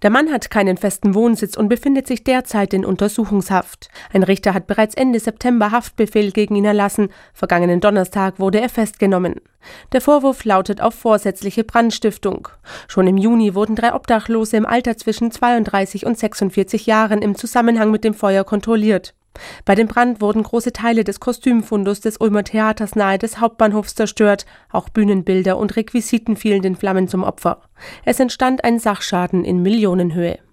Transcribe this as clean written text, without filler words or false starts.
Der Mann hat keinen festen Wohnsitz und befindet sich derzeit in Untersuchungshaft. Ein Richter hat bereits Ende September Haftbefehl gegen ihn erlassen. Vergangenen Donnerstag wurde er festgenommen. Der Vorwurf lautet auf vorsätzliche Brandstiftung. Schon im Juni wurden 3 Obdachlose im Alter zwischen 32 und 46 Jahren im Zusammenhang mit dem Feuer kontrolliert. Bei dem Brand wurden große Teile des Kostümfundus des Ulmer Theaters nahe des Hauptbahnhofs zerstört. Auch Bühnenbilder und Requisiten fielen den Flammen zum Opfer. Es entstand ein Sachschaden in Millionenhöhe.